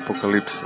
Apokalipse.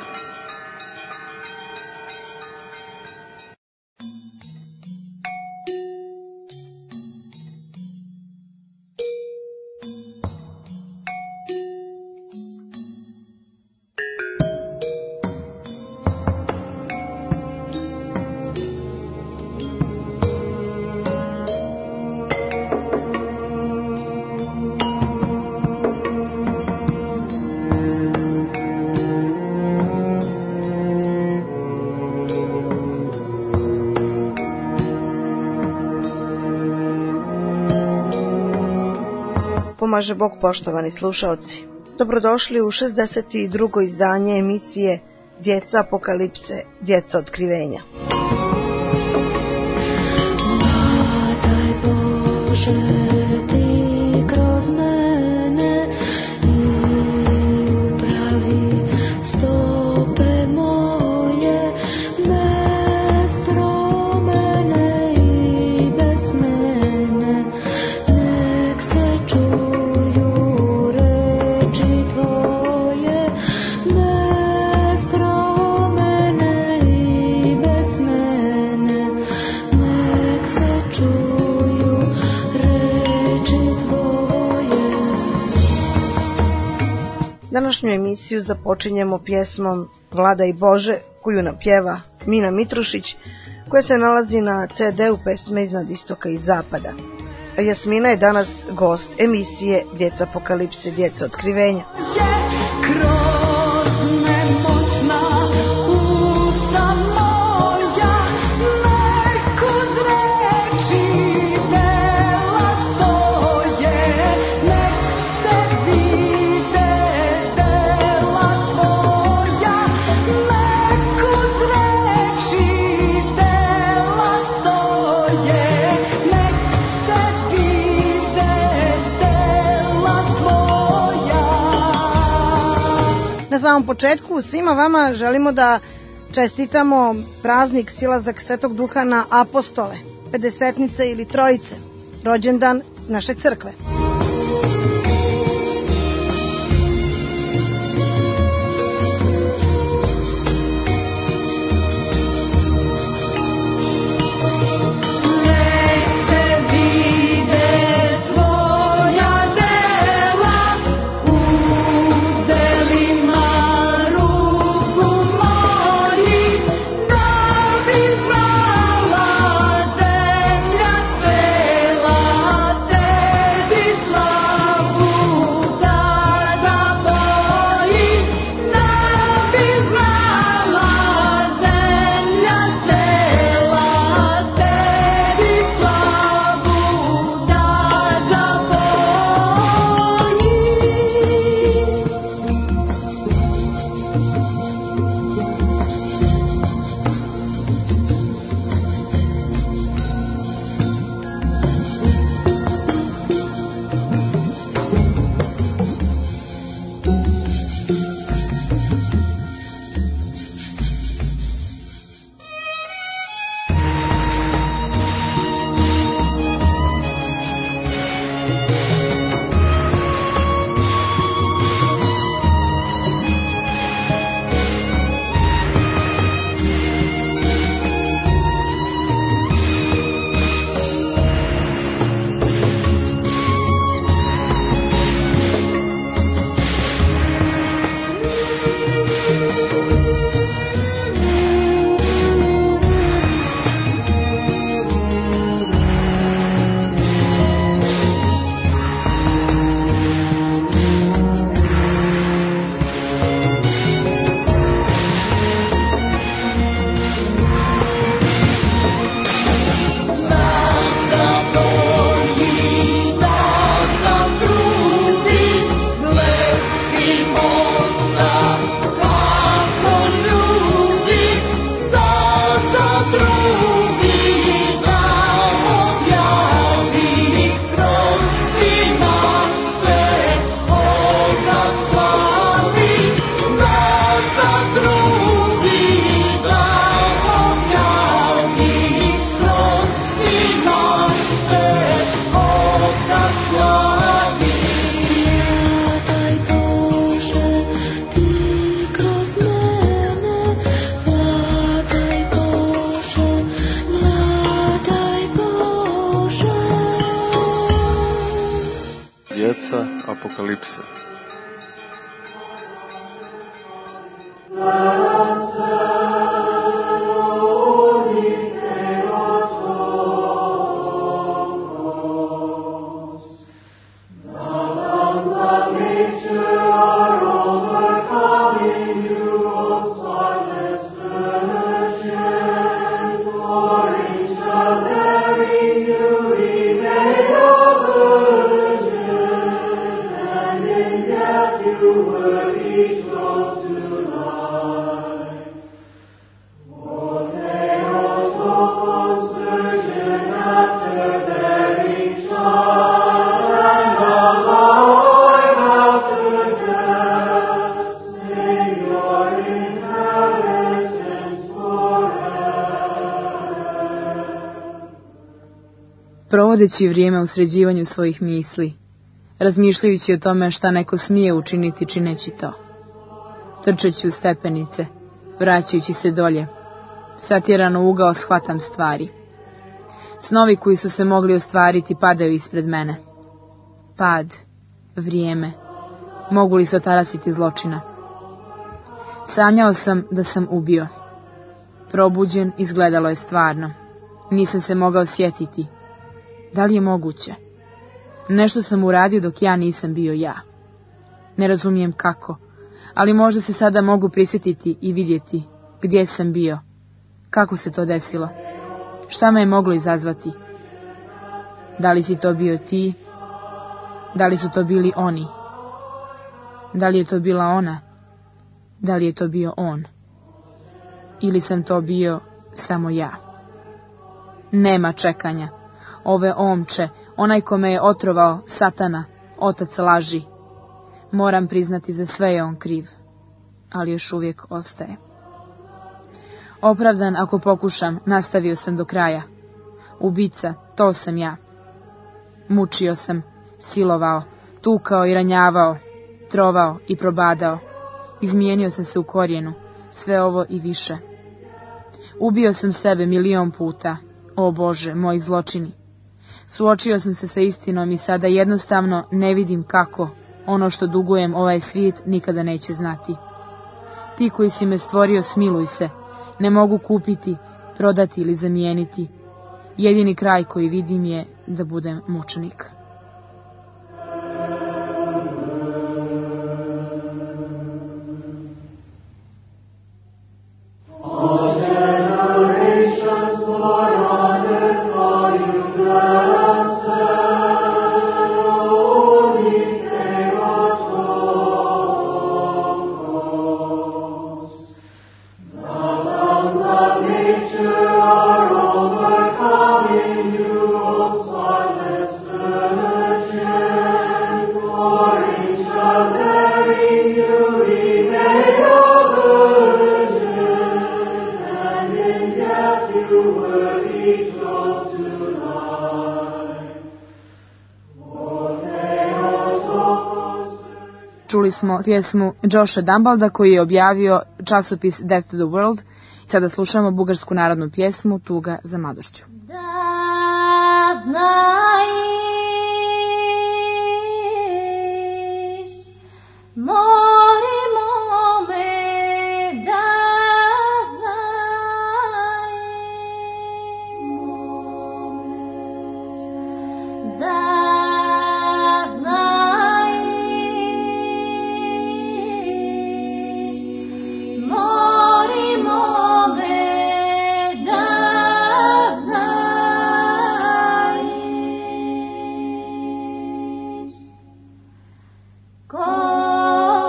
Pomaže Bog, poštovani slušaoci. Dobrodošli u 62. izdanje emisije Djeca Apokalipse, Djeca Otkrivenja. Daj Bože, ti kroz mene i upravi stope moje, bez promene i bez mene, nek se čuju reči tvoje, bez promene i bez mene, nek se čuju reči tvoje. Današnju emisiju započinjemo pjesmom Vladaj Bože, koju nam pjeva Mina Mitrušić, koja se nalazi na CD-u Pesme iznad istoka i zapada. A Jasmina je danas gost emisije Djeca Apokalipse, Djeca Otkrivenja. Na samom početku svima vama želimo da čestitamo praznik silazak Svetog Duha na apostole, pedesetnice ili trojice, rođendan naše crkve. Tebi apokalipse. Provodeći vrijeme u sređivanju svojih misli, razmišljajući o tome šta neko smije učiniti čineći to. Trčeći u stepenice, vraćajući se dolje, satjeran u ugao shvatam stvari. Snovi koji su se mogli ostvariti padaju ispred mene. Pad, vrijeme, mogu li se otarasiti zločina. Sanjao sam da sam ubio. Probuđen, izgledalo je stvarno. Nisam se mogao sjetiti. Da li je moguće? Nešto sam uradio dok ja nisam bio ja. Ne razumijem kako, ali možda se sada mogu prisjetiti i vidjeti gdje sam bio. Kako se to desilo? Šta me je moglo izazvati? Da li si to bio ti? Da li su to bili oni? Da li je to bila ona? Da li je to bio on? Ili sam to bio samo ja? Nema čekanja. Ove omče, onaj ko me je otrovao, Satana, otac laži. Moram priznati, za sve je on kriv, ali još uvijek ostaje. Opravdan ako pokušam, nastavio sam do kraja. Ubica, to sam ja. Mučio sam, silovao, tukao i ranjavao, trovao i probadao. Izmijenio sam se u korijenu, sve ovo i više. Ubio sam sebe 1.000.000 puta, o Bože, moji zločini. Suočio sam se sa istinom i sada jednostavno ne vidim kako ono što dugujem ovaj svijet nikada neće znati. Ti koji si me stvorio, smiluj se, ne mogu kupiti, prodati ili zamijeniti. Jedini kraj koji vidim je da budem mučenik. Čuli smo pjesmu Josha Dumbalda koji je objavio časopis Death to the World. Sada slušamo bugarsku narodnu pjesmu Tuga za mladošću. Da znaš, morimo me da znaš, da Ko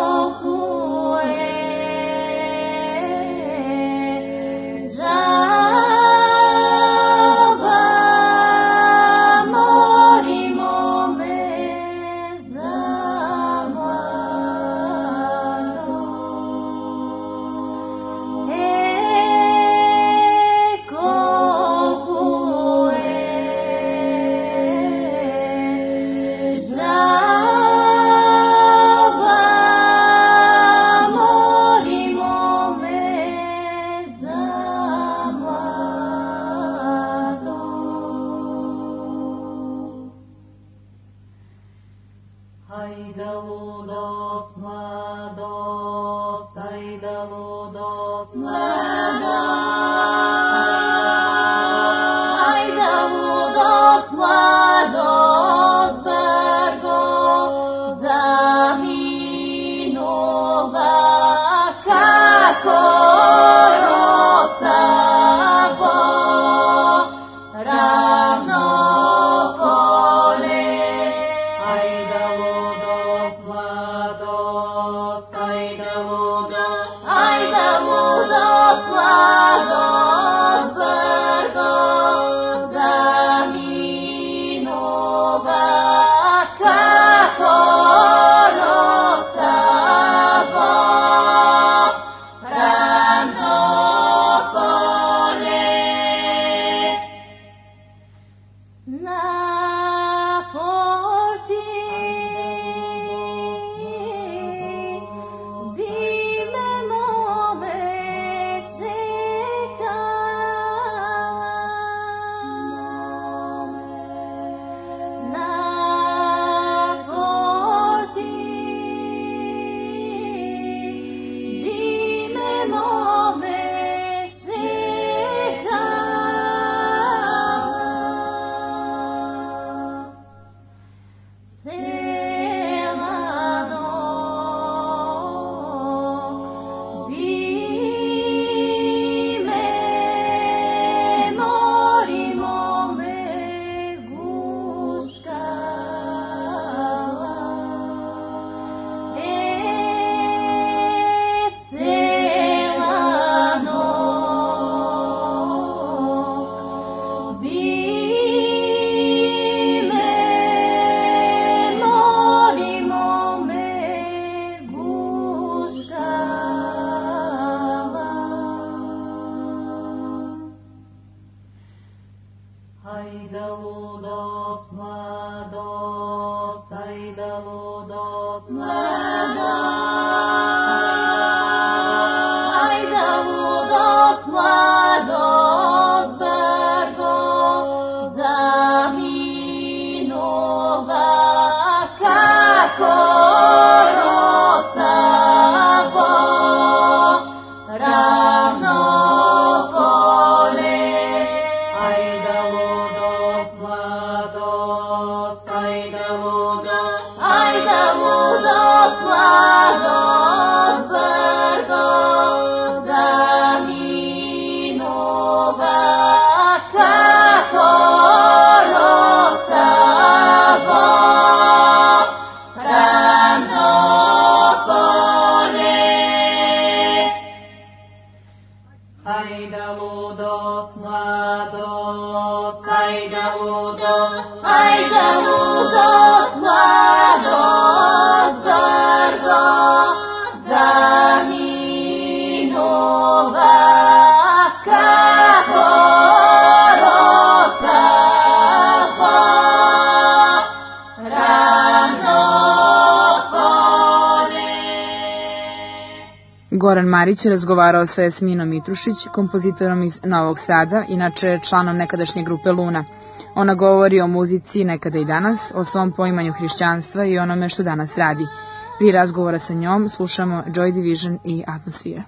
Goran Marić razgovarao sa Jasminom Mitrušić, kompozitorom iz Novog Sada, inače članom nekadašnje grupe Luna. Ona govori o muzici nekada i danas, o svom poimanju hrišćanstva i onome što danas radi. Prije razgovora sa njom slušamo Joy Division i Atmosphere.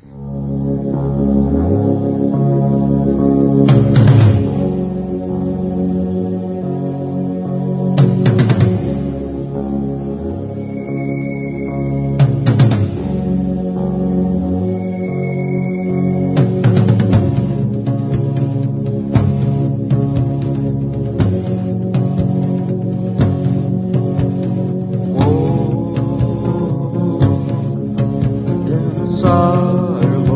Sorrow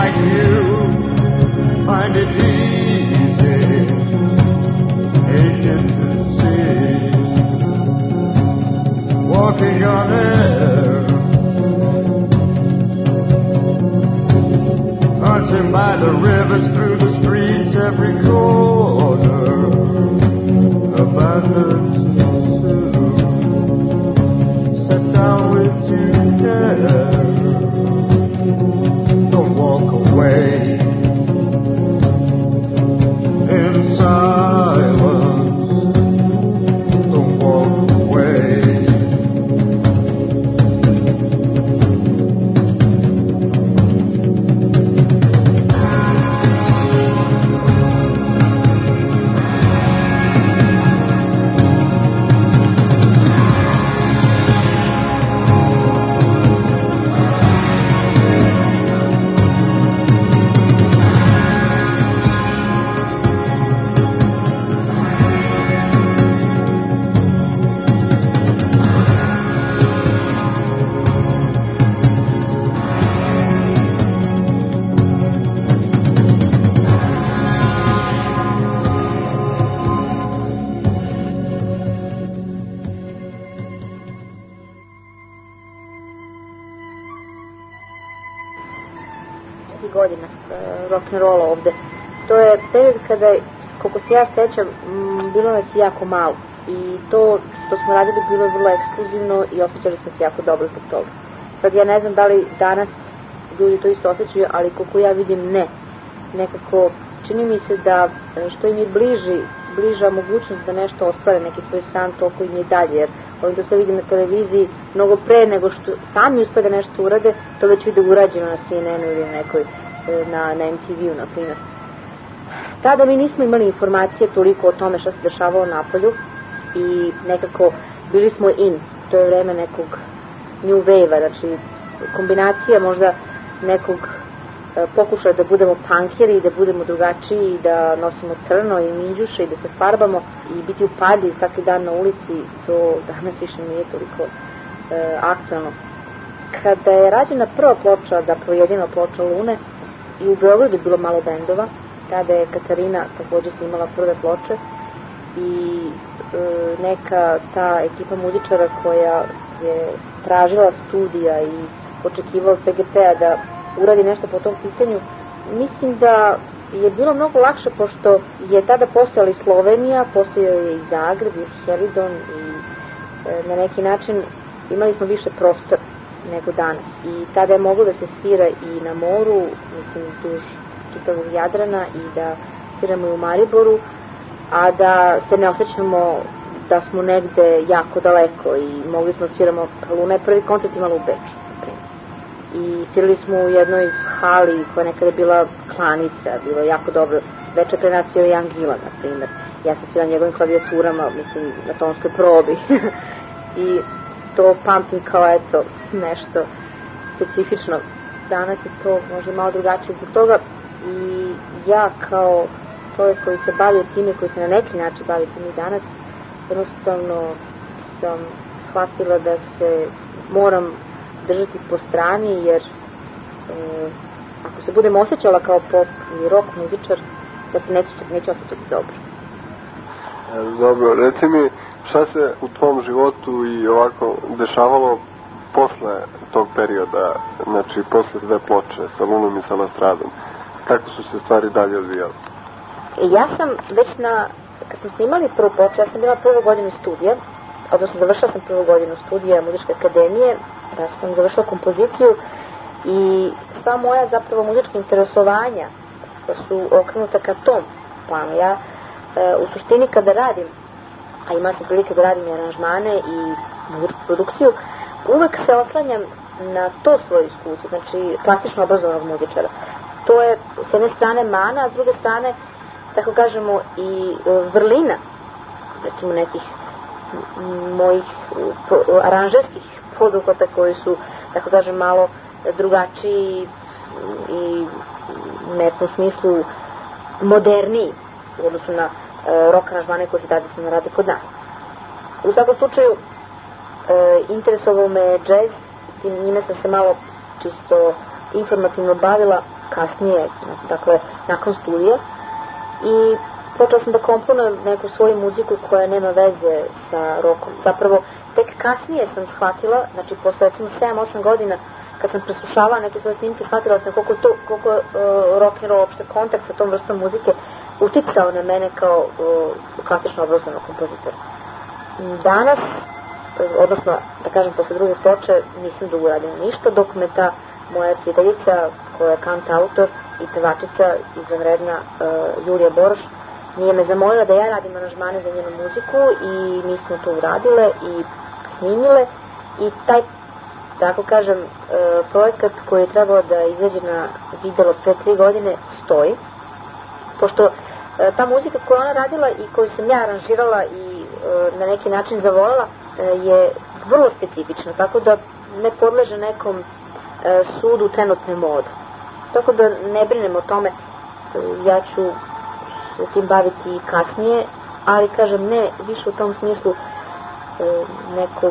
like you find it easy, patient to see, walking on air, marching by the rivers, through the streets, every corner, abandoned too soon, set down with due care. Don't walk away in silence. Don't walk away. Godina rock'n'rolla ovde. To je period kada, koliko se ja sećam, bilo nas jako malo. I to što smo radili bilo je vrlo ekskluzivno i osjećali smo se jako dobro zbog toga. Sad ja ne znam da li danas ljudi to isto osjećaju, ali koliko ja vidim ne. Nekako čini mi se da što im je bliža mogućnost da nešto ostvare, neki svoj san, toliko im je dalje. Jer ovdje to se vidim na televiziji mnogo pre nego što sami uspe da nešto urade, to već vide urađeno na CNN-u ili na MTV-u, na primjer. Tada mi nismo imali informacije toliko o tome što se dešavalo napolju i nekako bili smo in. To je vreme nekog new wave-a, znači kombinacija možda nekog pokušaja da budemo punkeri, da budemo drugačiji i da nosimo crno i minđuše i da se farbamo i biti u padi svaki dan na ulici, to danas više nije toliko aktualno. Kada je rađena prva ploča, zapravo jedina ploča Lune, i u Beogradu je bilo malo bendova, tada je Katarina također snimala prve ploče i neka ta ekipa muzičara koja je tražila studija i očekivala od PGP-a da uradi nešto po tom pitanju, mislim da je bilo mnogo lakše pošto je tada postojala i Slovenija, postojao je i Zagreb, i Helidon i na neki način imali smo više prostora nego danas. I tada je moglo da se svira i na moru, mislim, duž čitavog Jadrana i da sviramo i u Mariboru, a da se ne osjećamo da smo negde jako daleko i mogli smo sviramo. Luna je prvi koncert imala u Beču. I svirali smo u jednoj hali koja nekada je bila klanica, bilo je jako dobro. Večer pre nas svirao Jan Gilan, na primjer. Ja sam svirala njegovim klavijaturama, mislim, na tonskoj probi. I to pamtim kao, eto, nešto specifično. Danas je to možda malo drugačije zbog toga. I ja kao čovjek koji se bavio time, koji se na neki način bavi time i danas, jednostavno sam shvatila da se moram držati po strani, jer ako se budem osjećala kao pop ili rock muzičar, da se neće osjećati dobro. Dobro, reci mi šta se u tvom životu i ovako dešavalo posle tog perioda, znači posle dve ploče sa Lunom i sa Lastradom, kako su se stvari dalje odvijale? Ja sam već kad smo snimali prvu ploču, ja sam bila prvu godinu studija, odnosno završila sam prvu godinu studija Muzičke akademije, ja sam završila kompoziciju i sva moja zapravo muzička interesovanja su okrenuta ka tom planu. Ja u suštini kada radim, a imala sam prilike da radim i aranžmane i muzičku produkciju, uvek se oslanjam na to svoje iskustvo, znači klasično obrazovanog muzičara. To je s jedne strane mana, a s druge strane, tako kažemo, i vrlina, recimo nekih mojih aranžerskih poduhvata koji su, tako kažem, malo drugačiji i u nekom smislu moderniji u odnosu na rock aranžmane koji se tradicionalno rade kod nas. U svakom slučaju, interesovao me jazz, njime sam se malo čisto informativno bavila kasnije, dakle, nakon studija. I počela sam da komponujem neku svoju muziku koja nema veze sa rokom. Zapravo, tek kasnije sam shvatila, znači posle recimo 7-8 godina, kad sam preslušavala neke svoje snimke, shvatila sam koliko rock and roll, opšte kontakt sa tom vrstom muzike uticao na mene kao klasično obrazovnog kompozitora. Danas, odnosno, da kažem, posle druge ploče, nisam dugo radila ništa, dok me ta moja prijateljica, koja je kantautor i pevačica, izvanredna Julija Boroš, nije me zamolila da ja radim aranžmane za njenu muziku i mi smo to uradile i snimile i taj, tako kažem, projekat koji je trebao da izađe na videlo pre 3 godine stoji, pošto ta muzika koju ona radila i koju sam ja aranžirala i na neki način zavoljela je vrlo specifična, tako da ne podleže nekom sudu trenutne mode. Tako da ne brinem o tome, ja ću se tim baviti i kasnije, ali kažem ne više u tom smislu nekog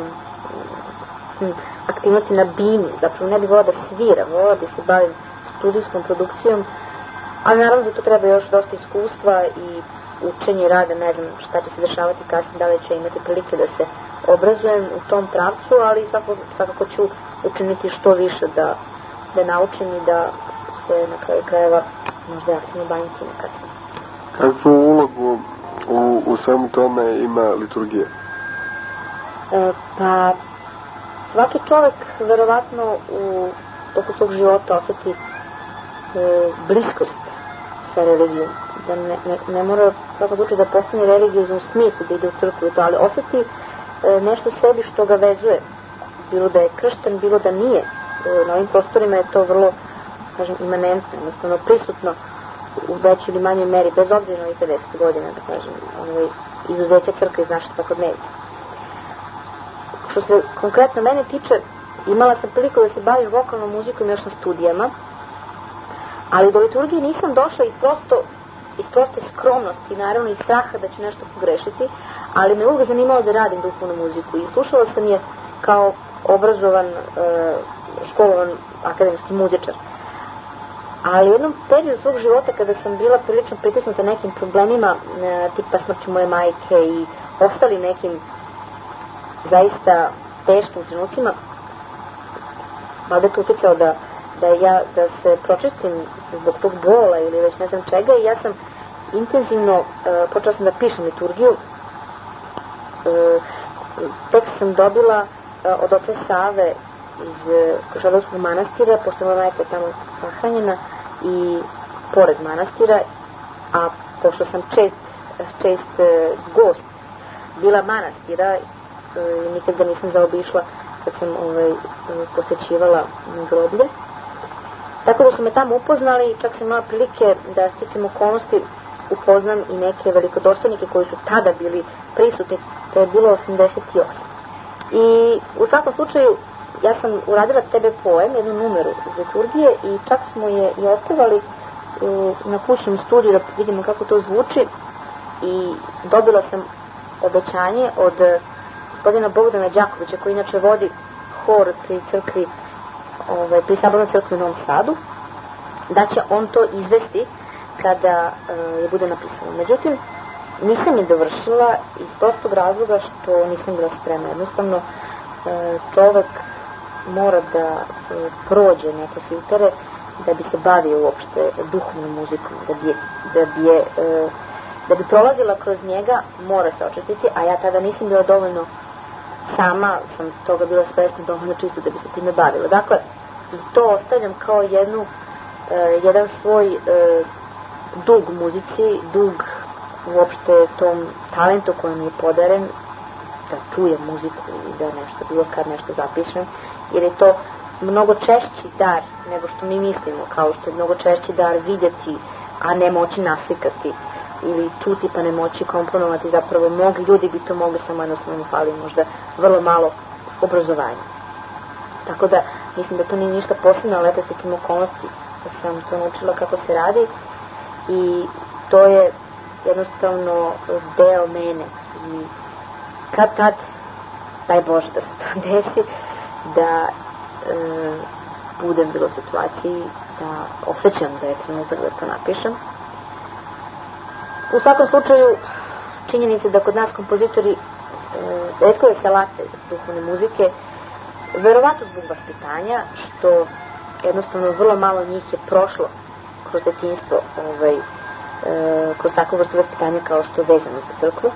aktivnosti na bini, zapravo ne bih volila da sviram, volila da se bavim studijskom produkcijom, ali naravno za to treba još dosta iskustva i učenje rada, ne znam šta će se dešavati kasnije, da li će imati prilike da se obrazujem u tom pravcu, ali svakako ću učiniti što više da naučim i da se na kraju krajeva možda aktivno bavim time kasnije. Kakvu ulogu u svemu tome ima liturgija? Pa svaki čovjek verovatno u toku svog života osjeti bliskost sa religijom. Da ne mora svako slučaj da postane religijom u smislu da ide u crkvu i to, ali osjeti nešto u sebi što ga vezuje. Bilo da je kršten, bilo da nije. Na ovim prostorima je to vrlo, kažem, imanentno, jednostavno prisutno u većoj ili manjoj meri, bez obzira na ovih 50 godina, da kažem, izuzeća crkve iz naše svakodnevice. Što se konkretno mene tiče, imala sam priliku da se bavim vokalnom muzikom još na studijama, ali do liturgije nisam došla iz proste skromnosti i naravno iz straha da ću nešto pogrešiti, ali me uvijek zanimalo da radim duhovnu muziku i slušala sam je kao obrazovan, školovan akademski muzičar. Ali u jednom periodu svog života kada sam bila prilično pritisnuta nekim problemima tipa smrću moje majke i ostali nekim zaista teškim trenucima, valjda je to uticao da se pročistim zbog tog bola ili već ne znam čega i ja sam intenzivno počela sam da pišem liturgiju. Tekst sam dobila od oca Save iz Košadovskog manastira, pošto moja majka je tamo sahranjena i pored manastira, a pošto sam čest gost bila manastira, nikad ga nisam zaobišla kad sam posećivala groblje. Tako da su me tamo upoznali i čak sam imala prilike da sticam okolnosti upoznam i neke velikodostojnike koji su tada bili prisutni, to je bilo 88. I u svakom slučaju ja sam uradila tebe poem, jednu numeru iz liturgije i čak smo je i otpevali na kućnom studiju da vidimo kako to zvuči i dobila sam obećanje od gospodina Bogdana Đakovića koji inače vodi hor pri crkvi, pri Sabornoj crkvi u Novom Sadu, da će on to izvesti kada je bude napisano. Međutim, nisam je dovršila iz prostog razloga što nisam bila spremna. Jednostavno, čovek mora da prođe neke filtere da bi se bavio uopšte duhovnom muzikom, da bi prolazila kroz njega, mora se očistiti, a ja tada nisam bila dovoljno sama, sam toga bila svesna dovoljno čisto da bi se time bavila. Dakle, to ostavljam kao jedan svoj dug muzici, dug uopšte tom talentu koji mi je podaren, da čujem muziku i da nešto, bilo kad nešto zapišem, jer je to mnogo češći dar nego što mi mislimo, kao što je mnogo češći dar vidjeti, a ne moći naslikati, ili čuti pa ne moći komponovati. Zapravo mnogi ljudi bi to mogli, samo jednostavno fali možda vrlo malo obrazovanja. Tako da mislim da to nije ništa posebno, ali eto sticam okolnosti da sam to naučila kako se radi i to je jednostavno deo mene i kad daj Bože da se to desi, da budem bilo u situaciji da osjećam da je trenutak da to napišem. U svakom slučaju, činjenica da kod nas kompozitori retko se late duhovne muzike, verovatno zbog vaspitanja, što jednostavno vrlo malo njih je prošlo kroz detinjstvo, kroz takvu vrstu vaspitanja kao što je vezano za crkvu.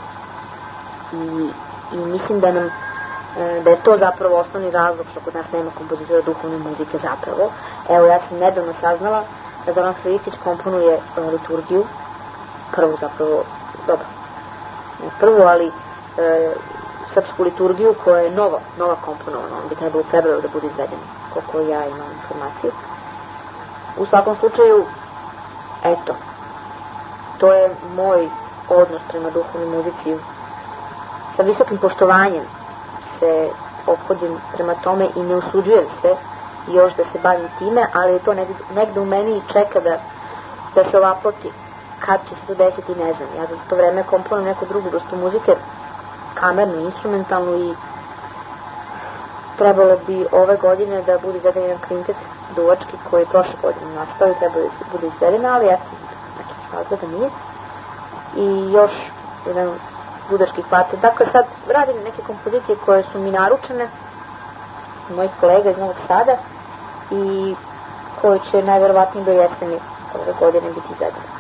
I mislim da je to zapravo osnovni razlog što kod nas nema kompozitora duhovne muzike zapravo. Evo, ja sam nedavno saznala da Zoran Hrvistić komponuje liturgiju, prvu zapravo, dobro, ne prvu, ali srpsku liturgiju koja je nova komponovana, on bi trebalo da bude izvedena, koliko ja imam informaciju. U svakom slučaju, eto, to je moj odnos prema duhovnoj muzici. Sa visokim poštovanjem se ophodim prema tome i ne usuđujem se još da se bavim time, ali je to negde u meni i čeka da se ovaploti. Kad će se to desiti, ne znam. Ja za to vreme komponujem neku drugu vrstu muzike, kamernu, instrumentalnu, i trebalo bi ove godine da bude izveden jedan kvintet duvački koji je prošle godine nastao i trebalo da bude izveden, ali eto, nekih razloga nije. I još jedan budački kvartet. Dakle, sad radim neke kompozicije koje su mi naručene, mojih kolega iz Novog Sada, i koje će najverovatnije do jeseni ove godine biti izvedene.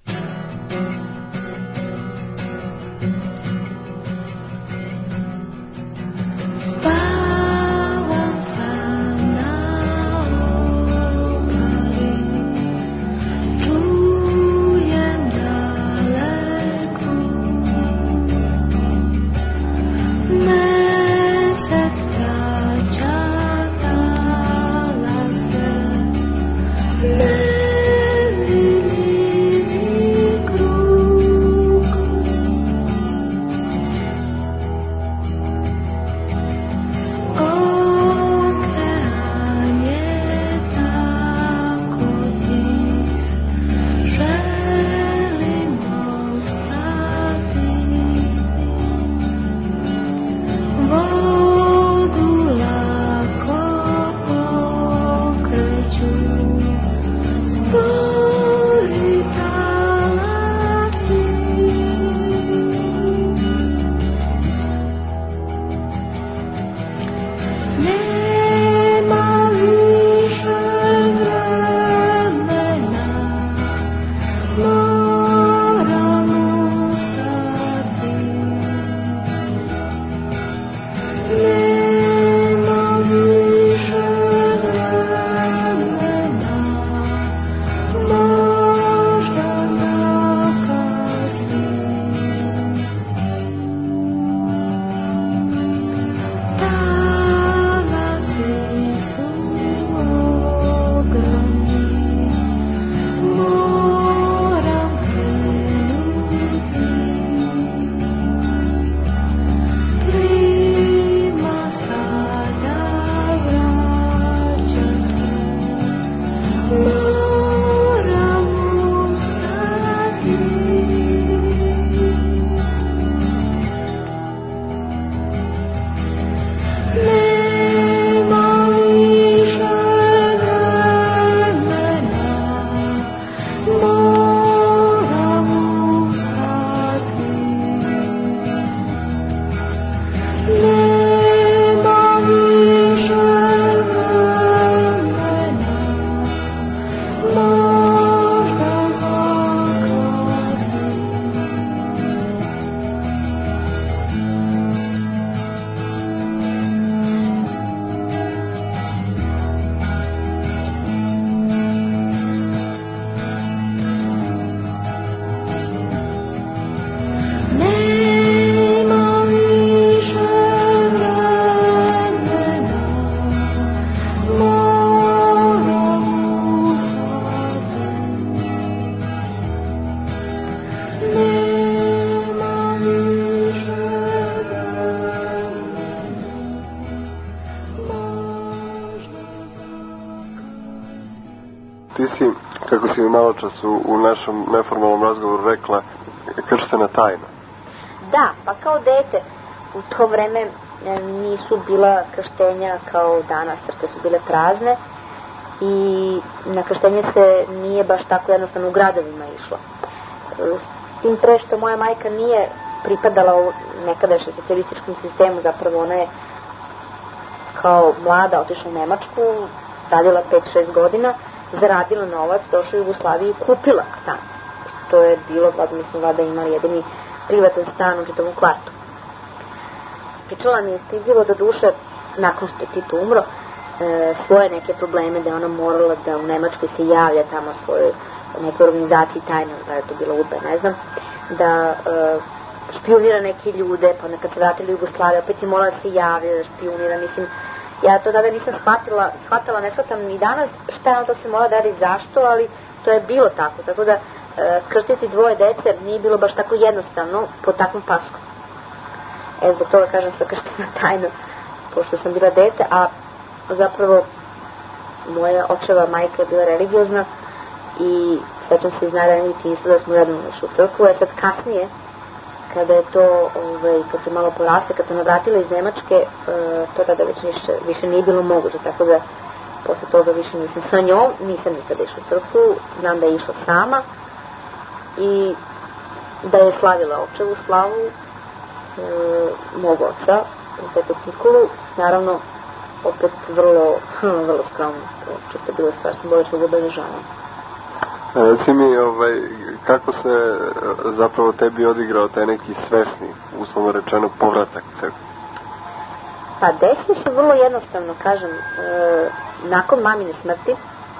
Ti si, kako si mi malo čas u našem neformalnom razgovoru rekla, krštena tajna. Da, pa kao dete u to vreme nisu bila krštenja kao danas, crkve su bile prazne i na krštenje se nije baš tako jednostavno u gradovima išlo. Tim pre što moja majka nije pripadala u nekadašnjem socijalističkom sistemu, zapravo ona je kao mlada otišla u Nemačku, radila 5-6 godina, zaradila novac, došla u Jugoslaviju i kupila stan. To je bilo, mi smo vlada imali jedini privatan stan u čitavom kvartu. Pričala mi je stidljivo do duše, nakon što je Tito umro, svoje neke probleme, da je ona morala da u Nemačkoj se javlja tamo svojoj nekoj organizaciji tajno, da je to bila UDBA, ne znam, da špionira neke ljude, pa nekad se vratili u Jugoslaviju, opet je morala da se javlja, da špionira, mislim, ja to tada nisam shvatala, ne shvatam ni danas šta je ono to se mora da radi, zašto, ali to je bilo tako da krstiti dvoje dece nije bilo baš tako jednostavno po takvom pasku. Zbog toga kažem sa krština tajno, pošto sam bila dete, a zapravo moja očeva majka je bila religiozna i sećam se iz najranijih djetinjstva da smo redno išli u crkvu, a sad kasnije, kada je to, kad se malo poraste, kad sam navratila iz Nemačke, to tada već više nije bilo moguće, tako da posle toga više nisam sa njom, nisam nikada išla u crkvu, znam da je išla sama i da je slavila očevu slavu mog oca u Svetog Nikolu, naravno opet vrlo skromno, to je čisto bila stvar simboličnog obeležavanja. Reci mi, kako se zapravo tebi odigrao taj neki svesni, uslovno rečeno, povratak crkve? Pa desilo se vrlo jednostavno, kažem, nakon mamine smrti,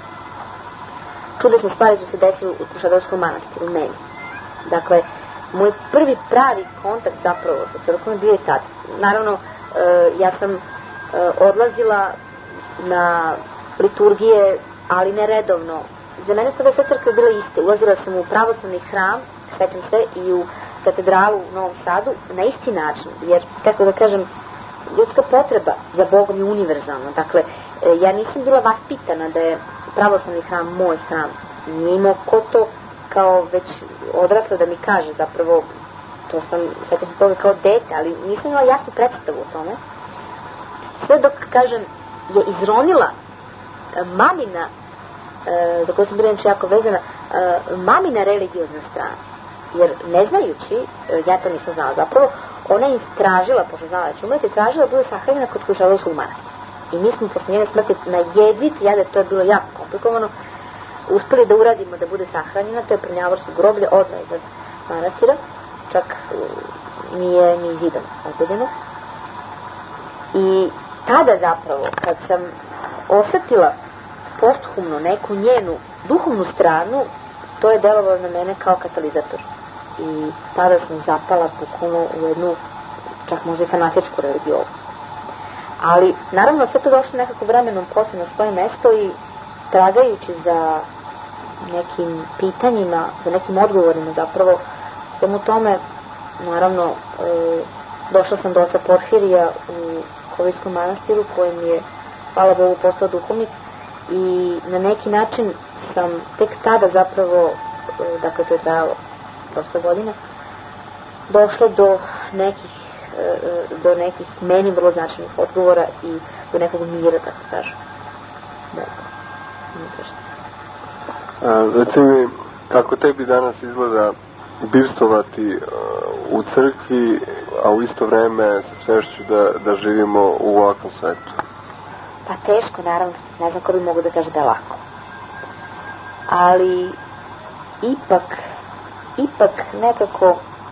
čudesne stvari su se desile u Krušadolskom manastiru, u meni. Dakle, moj prvi pravi kontakt zapravo sa crkvom je bio i tad. Naravno, ja sam odlazila na liturgije, ali ne redovno. Za mene su sve crkve bile iste. Ulazila sam u pravoslavni hram, sećam se, i u katedralu u Novom Sadu na isti način. Jer, kako da kažem, ljudska potreba za Bogom je univerzalna. Dakle, ja nisam bila vaspitana da je pravoslavni hram moj hram. Nije imao ko to kao već odrasla da mi kaže, zapravo, to sam, sećam se toga kao dete, ali nisam imala jasnu predstavu o tome. Sve dok, kažem, je izronila mamina, za koju sam bila inače jako vezana, mamina religiozna strana. Jer ne znajući, ja to nisam znala zapravo, ona je istražila, pošto znala da će umreti, tražila da bude sahranjena kod Krušadolskog manastira. I mi smo posle njene smrti na jedvit, to je bilo jako komplikovano, uspeli da uradimo da bude sahranjena, to je Prnjavorsko groblje odmah iznad manastira, čak nije ni zidom odvedeno. I tada zapravo, kad sam osetila posthumno neku njenu duhovnu stranu, to je delovalo na mene kao katalizator. I tada sam zapala bukvalno u jednu, čak možda i fanatičku religioznost. Ali, naravno, sve to došlo nekako vremenom posle na svoje mesto i tragajući za nekim pitanjima, za nekim odgovorima zapravo, svemu tome, naravno, došla sam do oca Porfirija u Kovijskom manastiru, koji mi je, hvala Bogu, postao duhovnik, i na neki način sam tek tada zapravo, dakle to je trajalo dosta godina, došla do nekih meni vrlo značajnih odgovora i do nekog mira, tako kažem. Reci mi, kako tebi danas izgleda birstovati u crkvi, a u isto vreme sa svešću da živimo u ovakvom svetu? Pa teško, naravno. Ne znam ko bi mogu da kaže da je lako. Ali ipak nekako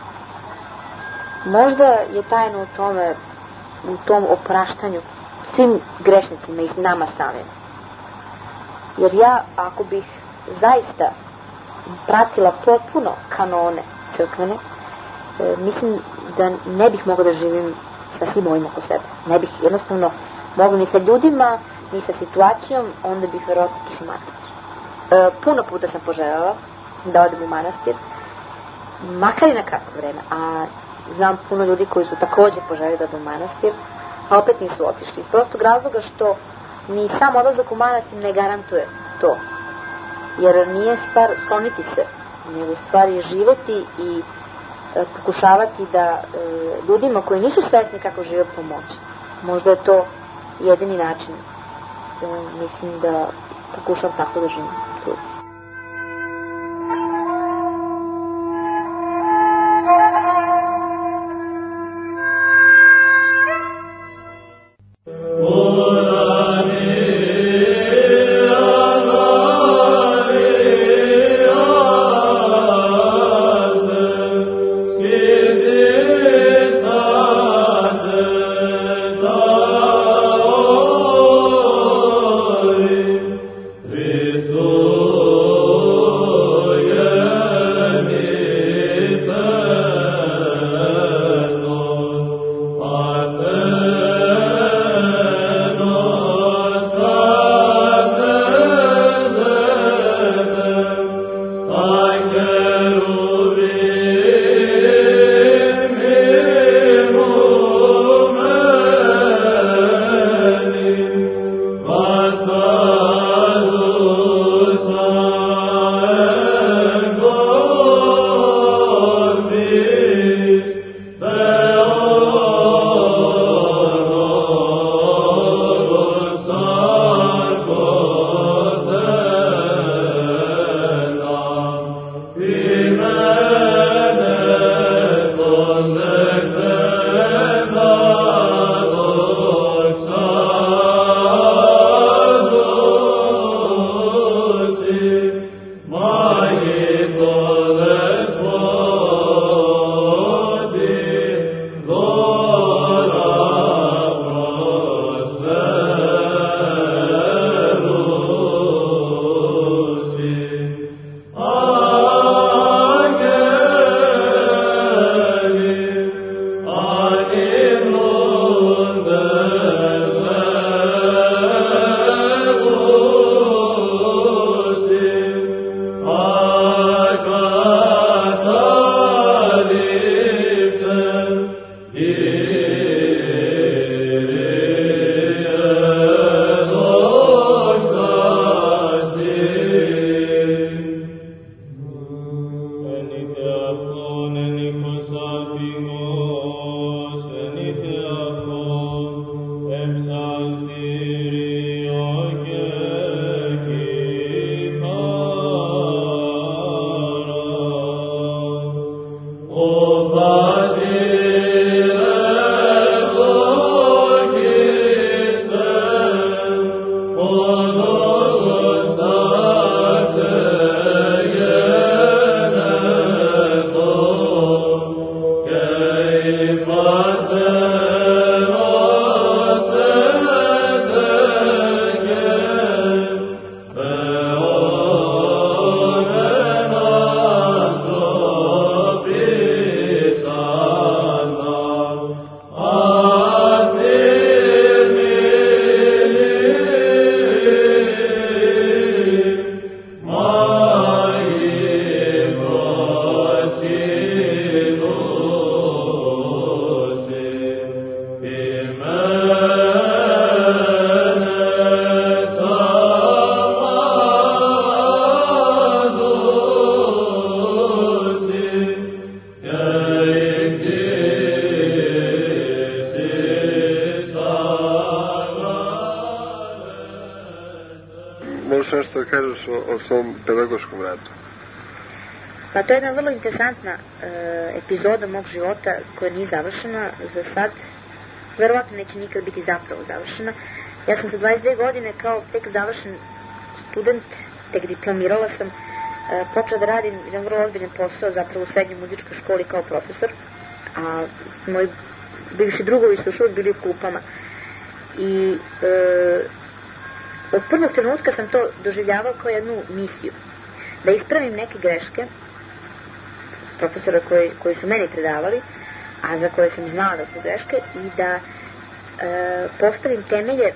možda je tajno u tome, u tom opraštanju svim grešnicima i nama samim. Jer ja, ako bih zaista pratila potpuno kanone crkvene, mislim da ne bih mogla da živim sa svim ovim oko sebe. Ne bih jednostavno mogla ni sa ljudima, ni sa situacijom, onda bih verovatno otišla u manastir. Puno puta sam poželjela da odem u manastir, makar i na kratko vreme, a znam puno ljudi koji su također poželjeli da odem u manastir, a opet nisu otišli. Iz prostog razloga što ni sam odlazak u manastir ne garantuje to. Jer nije stvar skloniti se, nego stvar je živeti i pokušavati da ljudima koji nisu svesni kako žive pomoći. Možda je to jedini način. Mislim da pokušavam tako da živim. Možeš nešto da kažeš o svom pedagoškom radu? Pa to je jedna vrlo interesantna epizoda mog života koja nije završena za sad. Verovatno neće nikad biti zapravo završena. Ja sam sa 22 godine kao tek završen student, tek diplomirala sam, počela da radim jedan vrlo ozbiljan posao zapravo u srednjoj muzičkoj školi kao profesor, a moji bivši drugovi su još uvijek bili u klupama. I od prvog trenutka sam to doživljavala kao jednu misiju. Da ispravim neke greške profesora koji su meni predavali, a za koje sam znala da su greške, i da postavim temelje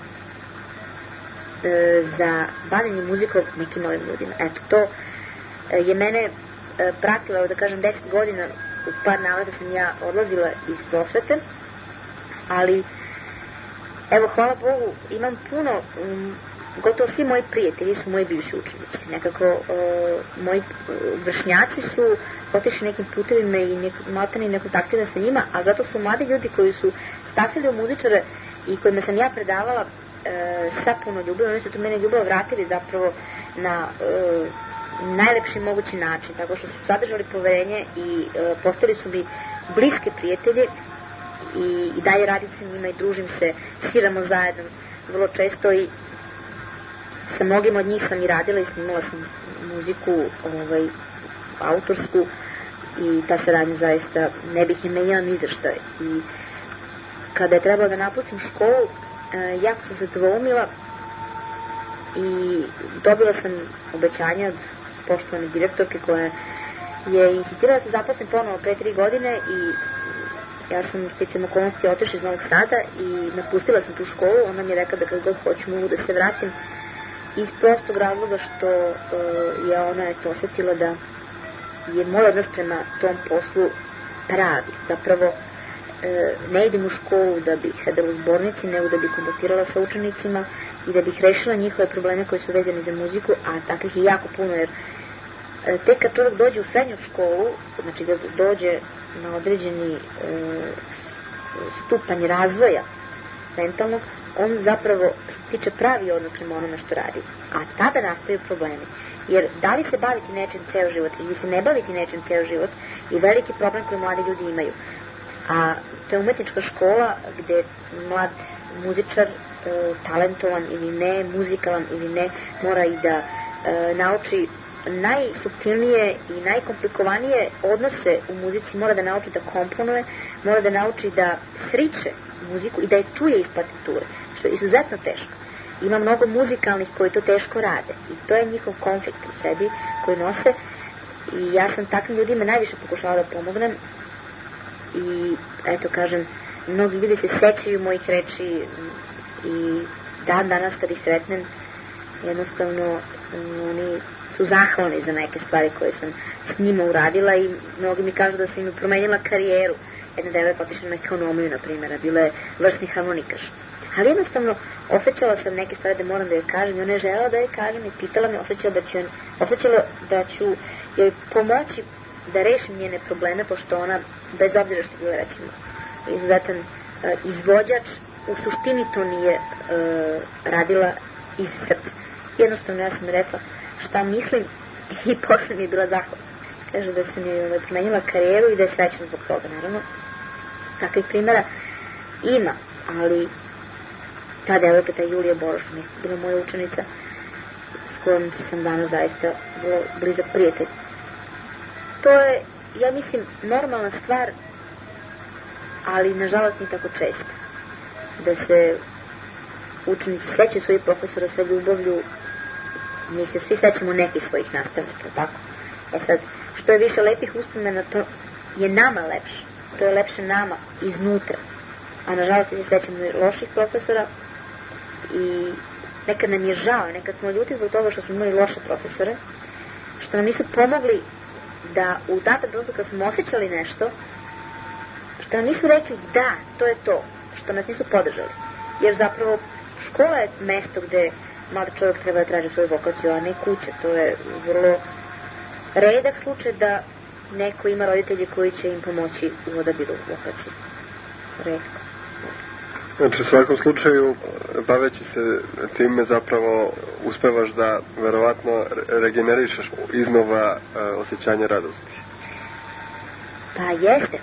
za bavljenje muzikom nekim novim ljudima. Eto, to je mene pratilo, da kažem, 10 godina. U par navrata sam ja odlazila iz prosvete, ali evo, hvala Bogu, imam puno, gotovo svi moji prijatelji su moji bivši učenici. Nekako moji vršnjaci su otišli nekim putevima i maltene ne kontaktirana sa njima, a zato su mladi ljudi koji su stasili u muzičare i kojima sam ja predavala sa puno ljubavi. Oni su to mene ljubav vratili zapravo na najlepši mogući način, tako što su sadržali poverenje i postali su mi bliske prijatelje i dalje radim sa njima i družim se, sviramo zajedno vrlo često i sa mnogim od njih sam i radila i snimala sam muziku autorsku i ta saradnja zaista ne bih je menjala ni za šta. I kada je trebalo da napustim školu, jako sam se dvoumila i dobila sam obećanje od poštovane direktorke koja je insistirala da se zaposlim ponovo pre 3 godine i ja sam sticajem okolnosti otišla iz Novog Sada i napustila sam tu školu. Ona mi je rekla da kad god hoću mogu da se vratim iz prostog razloga što je ona osjetila da je moj odnos prema tom poslu pravi. Zapravo ne idem u školu da bih sedela u zbornici, nego da bih kontaktirala sa učenicima i da bih rešila njihove probleme koji su vezani za muziku, a takvih je jako puno, jer tek kad čovjek dođe u srednju školu, znači da dođe na određeni stupanj razvoja mentalnog, on zapravo stiče pravi odnos prema onome što radi. A tada nastaju problemi. Jer da li se baviti nečim ceo život ili se ne baviti nečim ceo život je veliki problem koji mladi ljudi imaju. A to je umetnička škola gde mlad muzičar, talentovan ili ne, muzikalan ili ne, mora i da nauči najsuptilnije i najkomplikovanije odnose u muzici, mora da nauči da komponuje, mora da nauči da sriče muziku i da je čuje iz partiture, što je izuzetno teško. Ima mnogo muzikalnih koji to teško rade i to je njihov konflikt u sebi koji nose i ja sam takvim ljudima najviše pokušala da pomognem i eto kažem, mnogi ljudi se sećaju mojih reči i danas kad ih sretnem jednostavno oni su zahvalni za neke stvari koje sam s njima uradila i mnogi mi kažu da sam im promenila karijeru. Jedna devojka otišla na ekonomiju, na primjer, bila je vrsni harmonikaš. Ali jednostavno osjećala sam neke stvari da moram da joj kažem i ona je želela da joj kažem i pitala me, osjećala da ću joj pomoći da rešim njene probleme, pošto ona, bez obzira što je bila recimo izuzetan izvođač, u suštini to nije radila iz srca. Jednostavno ja sam rekla šta mislim i posle mi je bila zahvalna. Kaže da sam joj promenila karijeru i da je srećna zbog toga, naravno. Takvih primjera ima, ali ta devojka, ta Julija Boroš, bila moja učenica s kojom sam danas zaista vrlo blizak prijatelj. To je, ja mislim, normalna stvar, ali nažalost nije tako često. Da se učenici sećaju svojih profesora sa ljubavlju, mi se svi sećamo nekih svojih nastavnika, tako? Sad, što je više lepih uspomena, to je nama lepše. To je lepše nama iznutra. A nažalost se sećamo loših profesora i nekad nam je žao, nekad smo ljuti zbog toga što smo imali loše profesore, što nam nisu pomogli da u datom trenutku kad smo osjećali nešto, što nam nisu rekli da, to je to, što nas nisu podržali. Jer zapravo škola je mesto gde mlad čovjek treba da traži svoju vokaciju, a ne kuće. To je vrlo redak slučaj da neko ima roditelji koji će im pomoći u odabiru vokacije. Redko. Znači, u svakom slučaju, baveći se time zapravo uspevaš da verovatno regenerišeš iznova osjećanje radosti. Pa jeste.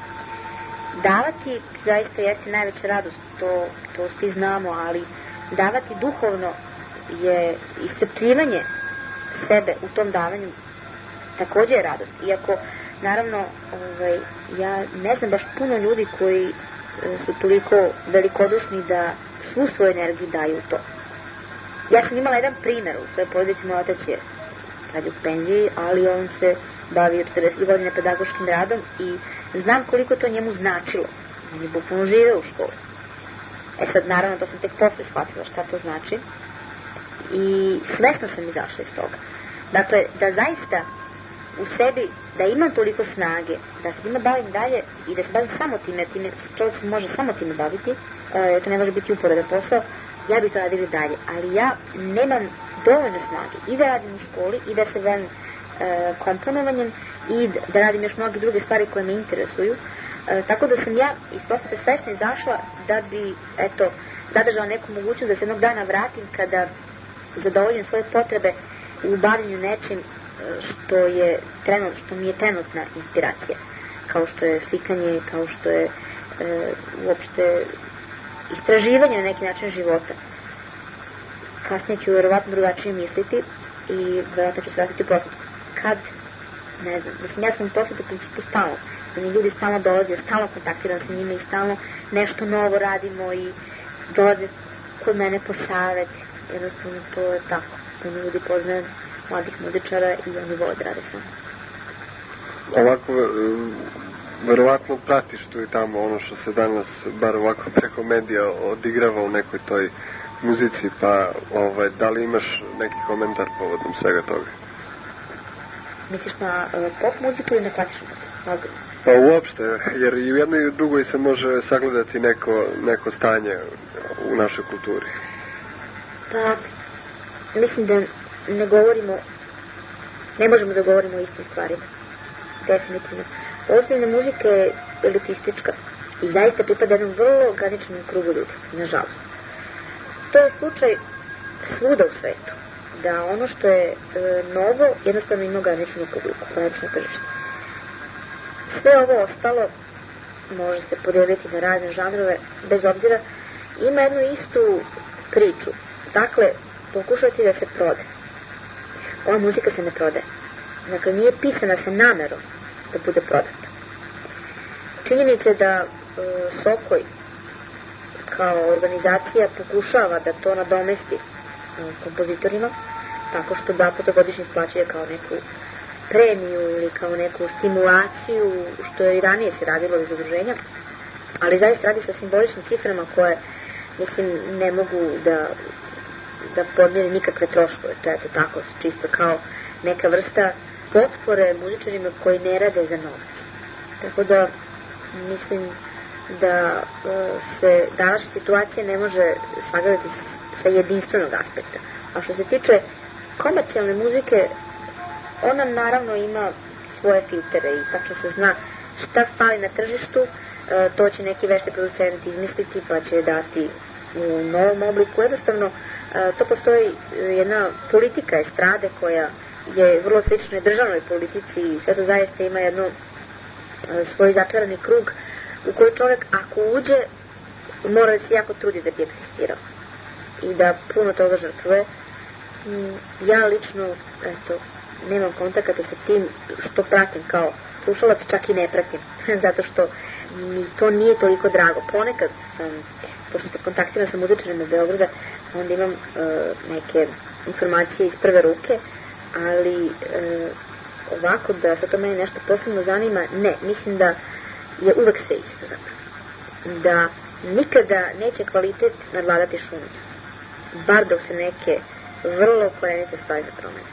Davati zaista jeste najveća radost, to svi znamo, ali davati duhovno je iscrpljivanje sebe u tom davanju takođe je radost. Iako, naravno, ja ne znam baš puno ljudi koji su toliko velikodušni da svu svoju energiju daju u to. Ja sam imala jedan primjer u svojoj porodici, moj otac je sad u penziji, ali on se bavio 40 godina pedagoškim radom i znam koliko to njemu značilo. On je bukvalno živeo u školi. Sad, naravno, to sam tek posle shvatila šta to znači i svesno sam izašla iz toga. Dakle, da zaista u sebi, da imam toliko snage, da se time bavim dalje i da se bavim samo time čovjek se može samo time baviti, to ne može biti uporedan posao, ja bih to radila dalje, ali ja nemam dovoljno snage i da radim u školi i da se bavim komponovanjem i da radim još mnoge druge stvari koje me interesuju, tako da sam ja iz prosvete svesno izašla da bi, eto, zadržala neku mogućnost da se jednog dana vratim kada zadovoljim svoje potrebe u bavljenju nečim što mi je trenutna inspiracija, kao što je slikanje, kao što je uopšte istraživanje na neki način života. Kasnije ću verovatno drugačije misliti i verovatno ću se vratiti u prosvetu. Kad? Ne znam. Mislim, ja sam u prosvetu u principu stalno. Meni ljudi stalno dolaze, stalno kontaktiram sa njima i stalno nešto novo radimo i dolaze kod mene po savjet. Jednostavno to je tako. Puno ljudi poznajem, mladih muzičara i oni vole da rade sa mnom. Ovako, verovatno pratiš tu i tamo ono što se danas, bar ovako preko medija, odigrava u nekoj toj muzici, pa da li imaš neki komentar povodom svega toga? Misliš na pop muziku ili na klasičnu muziku? Pa uopšte, jer i u jednoj i u drugoj se može sagledati neko stanje u našoj kulturi. Pa, mislim da ne možemo da govorimo o istim stvarima. Definitivno. Ozbiljna muzika je elitistička i zaista pripada jednom vrlo ograničenom krugu ljudi, nažalost. To je slučaj svuda u svetu, da ono što je novo jednostavno ima ograničenu publiku, ograničeno tržište. Sve ovo ostalo može se podeliti na razne žanrove, bez obzira, ima jednu istu priču. Dakle, pokušati da se prode. Ova muzika se ne prode. Dakle, nije pisana sa namerom da bude prodata. Činjenica je da Sokoj kao organizacija pokušava da to nadomesti kompozitorima tako što 2 puta godišnje isplaćuje kao neku premiju ili kao neku stimulaciju, što je i ranije se radilo iz udruženja, ali zaista radi se o simboličnim ciframa koje, mislim, ne mogu da podmiri nikakve troškove. To je to tako, čisto kao neka vrsta potpore muzičarima koji ne rade za novac. Tako da mislim da se današnja situacija ne može sagledati sa jedinstvenog aspekta. A što se tiče komercijalne muzike, ona naravno ima svoje filtere i tačno se zna šta fali na tržištu, to će neki vešti producent izmisliti pa će dati u novom obliku. Jednostavno, to postoji jedna politika estrade koja je vrlo slična državnoj politici i sve to zaista ima jedno svoj začarani krug u koji čovjek ako uđe mora da se jako trudi da bi egzistirao i da puno toga žrtvuje. Ja lično nemam kontakata sa tim što pratim kao slušalac, čak i ne pratim zato što mi to nije toliko drago. Ponekad sam, pošto se kontaktiram sa muzičarima Beograda, onda imam neke informacije iz prve ruke, ali ovako da se to meni nešto posebno zanima, ne, mislim da je uvek sve isto zapravo. Da nikada neće kvalitet nadvladati šuncu, bar dok se neke vrlo korenite stvari ne promene.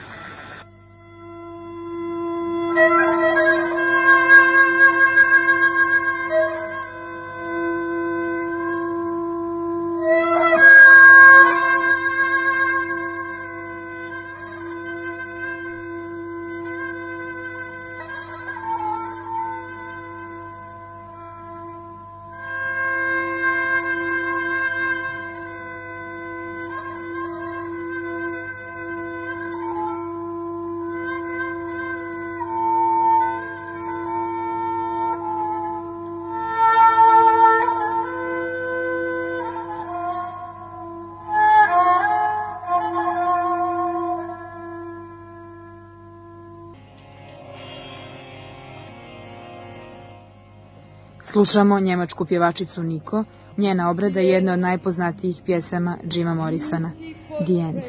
Slušamo njemačku pjevačicu Niko, njena obrada je jedna od najpoznatijih pjesama Jima Morrisona, The End.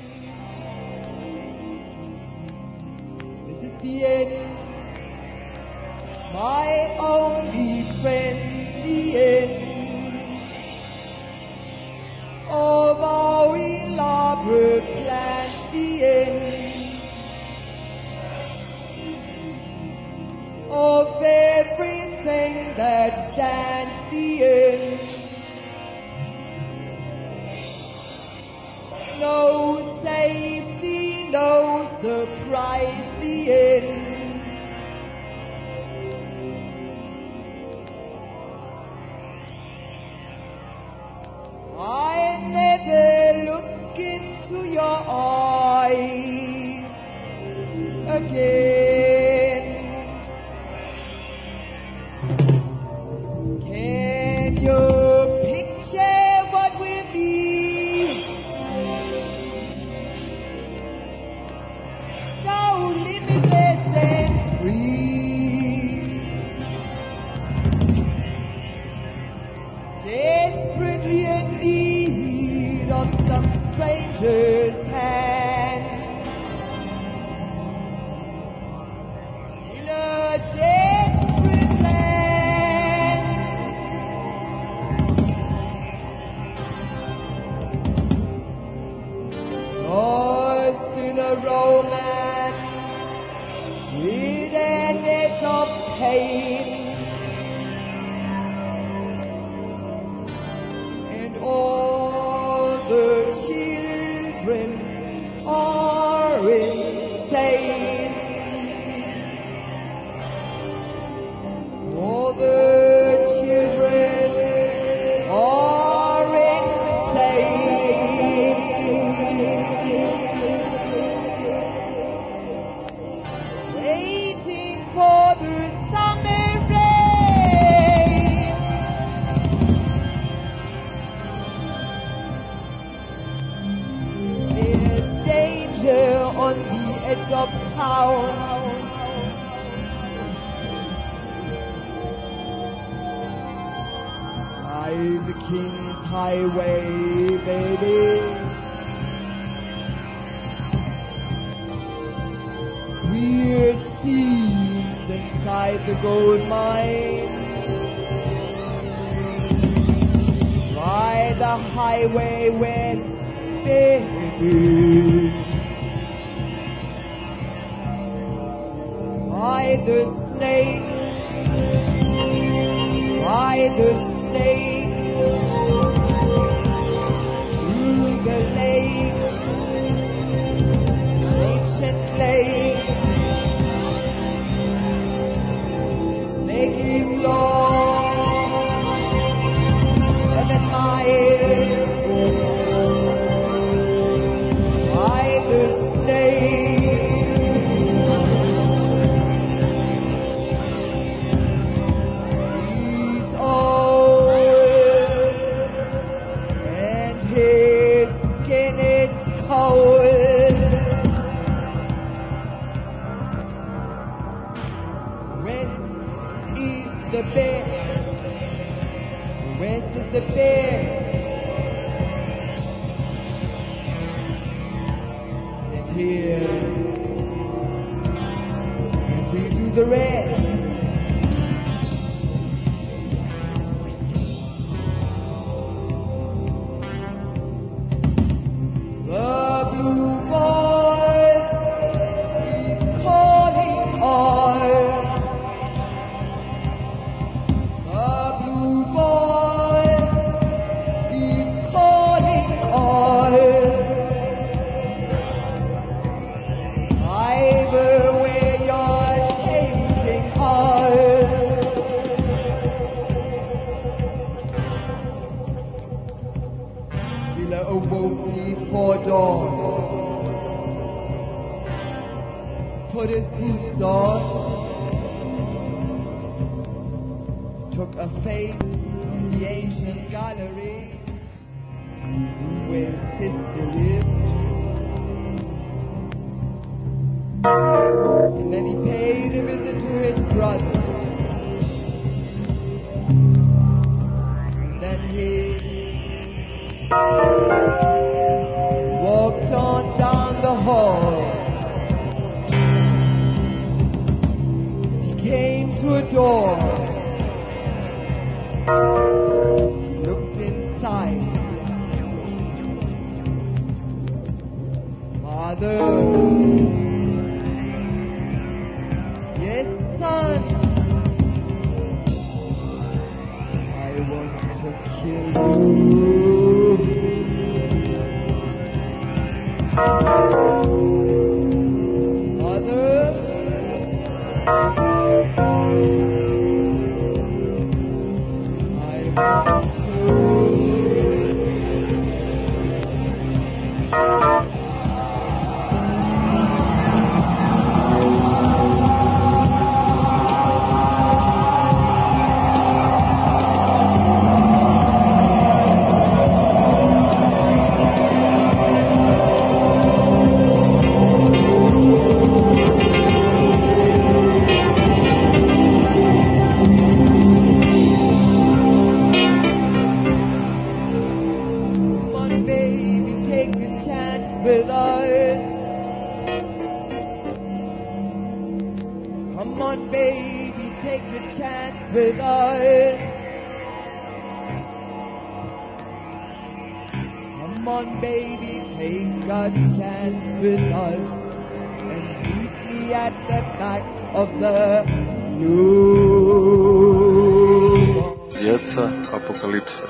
This is the end, my only friend, the end of our elaborate plan, the end of everything that stands, the end. No safety, no surprise, the end. again. Can you picture what we'll be? So limitless and free, desperately in need of some stranger's hand. In a desperate land, lost in a romance with an edge of pain, and all the children are insane. All the children are insane. Waiting for the summer rain. There's danger on the edge of town. By the King's Highway, baby. Weird scenes inside the gold mine. Ride the highway west, baby. Ride the snake. Ride the snake. Through the lake. Ancient lake. Snake is long. 7 miles. Ride the snake. He's old, and his skin is cold. West is the best. West is the best. And here, and we do the rest. The blue voice is calling us. The blue voice is calling us. Driver, where you're taking us. Killer awoke before dawn, put his boots on, took a fade from the ancient gallery where his sister lived, and then he paid a visit to his brother, and then he walked on down the hall. He came to a door. He looked inside. Father, yes, son, I want to kill you. Mother, I want to. Come on, baby, take a chance with us. Come on, baby, take a chance with us and meet me at the back of the blue. Djeca apokalipse.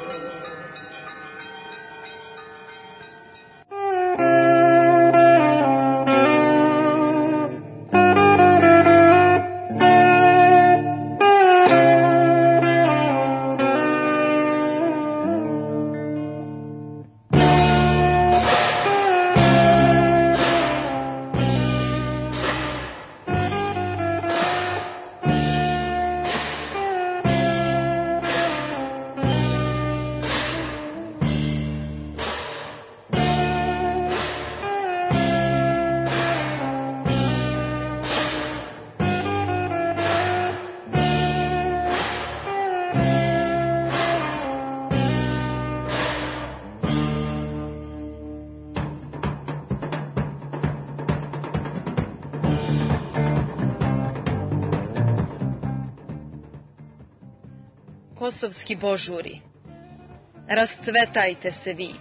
Kosovski božuri, rascvetajte se vi.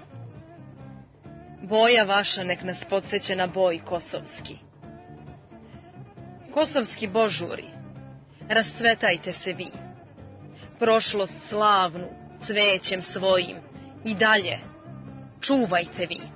Boja vaša nek nas podsjeća na boj kosovski. Kosovski božuri, rascvetajte se vi. Prošlost slavnu, cvećem svojim, i dalje, čuvajte vi.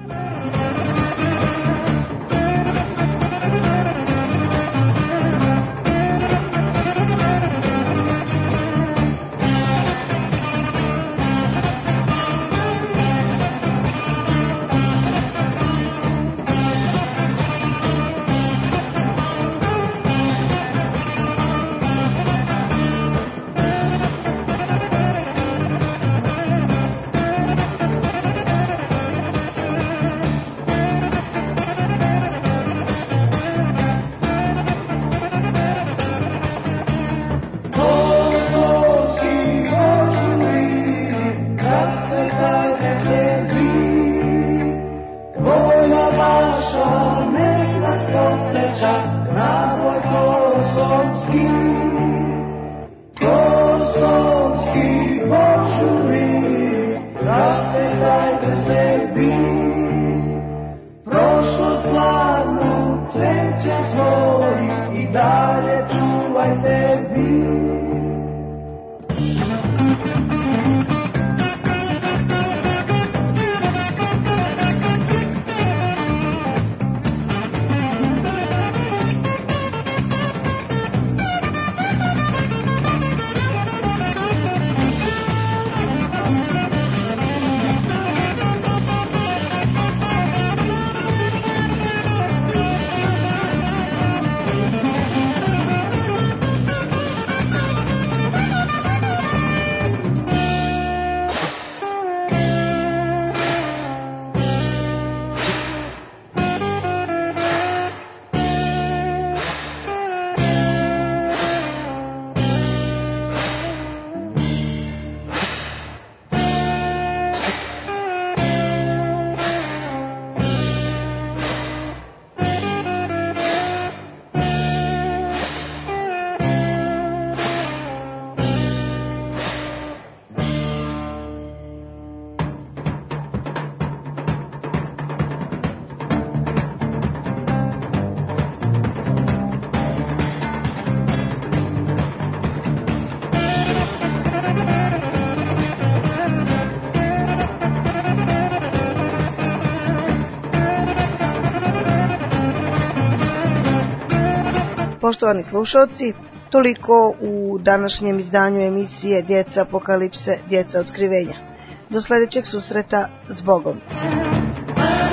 Poštovani slušalci, toliko u današnjem izdanju emisije Djeca apokalipse, djeca otkrivenja. Do sljedećeg susreta, s Bogom.